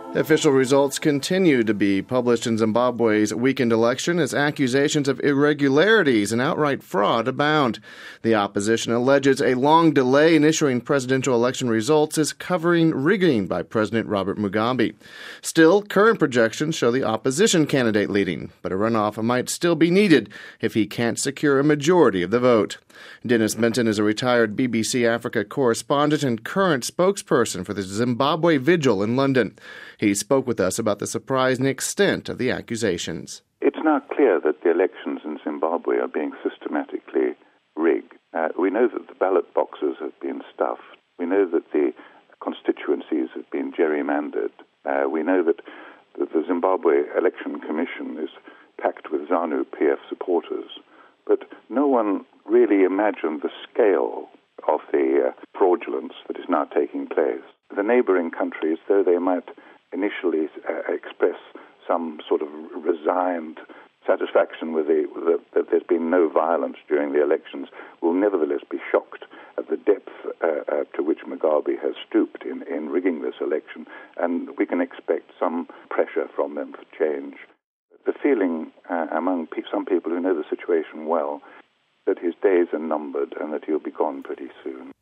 Official results continue to be published in Zimbabwe's weekend election as accusations of irregularities and outright fraud abound. The opposition alleges a long delay in issuing presidential election results is covering rigging by President Robert Mugabe. Still, current projections show the opposition candidate leading, but a runoff might still be needed if he can't secure a majority of the vote. Dennis Benton is a retired BBC Africa correspondent and current spokesperson for the Zimbabwe Vigil in London. He spoke with us about the surprising extent of the accusations. It's now clear that the elections in Zimbabwe are being systematically rigged. We know that the ballot boxes have been stuffed. We know that the constituencies have been gerrymandered. We know that the Zimbabwe Election Commission is packed with ZANU-PF supporters. But no one really imagined the scale of the fraudulence that is now taking place. The neighboring countries, though they might initially express some sort of resigned satisfaction with that there's been no violence during the elections, will nevertheless be shocked at the depth to which Mugabe has stooped in rigging this election, and we can expect some pressure from them for change. The feeling among some people who know the situation well that his days are numbered and that he'll be gone pretty soon.